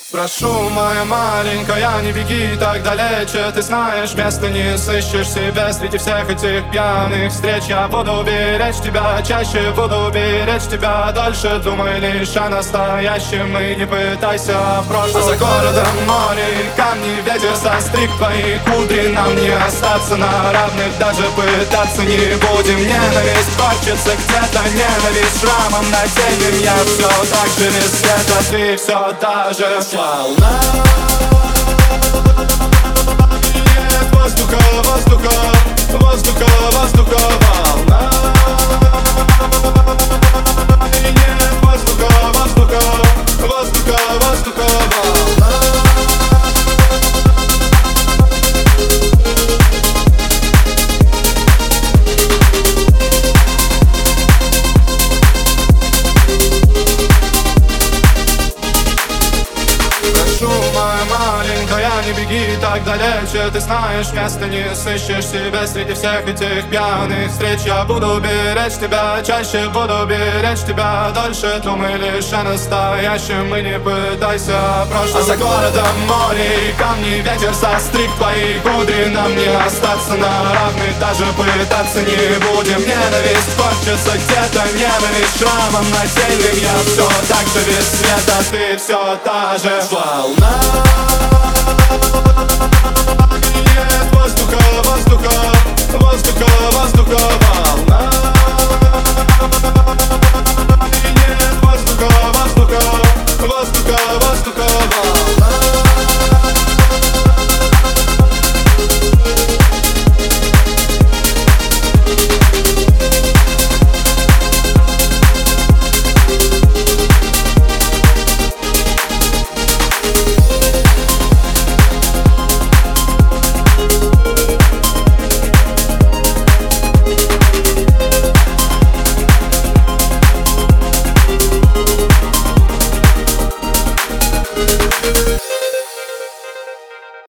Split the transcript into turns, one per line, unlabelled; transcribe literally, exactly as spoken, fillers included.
Прошу, моя маленькая, не беги так далече. Ты знаешь, места не сыщешь себе среди всех этих пьяных встреч. Я буду беречь тебя чаще, буду беречь тебя дольше. Думай лишь о настоящем и не пытайся в прошлом. За городом море, камни, ветер состриг твои кудри. Нам не остаться на равных, даже пытаться не будем. Ненависть корчится где-то, ненависть шрамом нательным. Я все так же без света, ты все та же волна. Нет воздуха, воздуха, воздуха, воздуха, волна. Нет воздуха, воздуха, воздуха, воздуха, волна. Моя маленькая, не беги так далече. Ты знаешь, места не сыщешь себе среди всех этих пьяных встреч. Я буду беречь тебя чаще, буду беречь тебя дольше. Думай лишь о настоящем и не пытайся в прошлом. А за городом море и камни, ветер состриг твои кудри. Нам не остаться на равных, даже пытаться не будем. Ненависть корчится где-то, ненависть шрамом нательным. Я все так же без света, ты все та же волна. Нет воздуха, воздуха, воздуха, воздуха, волна. Нет воздуха, воздуха,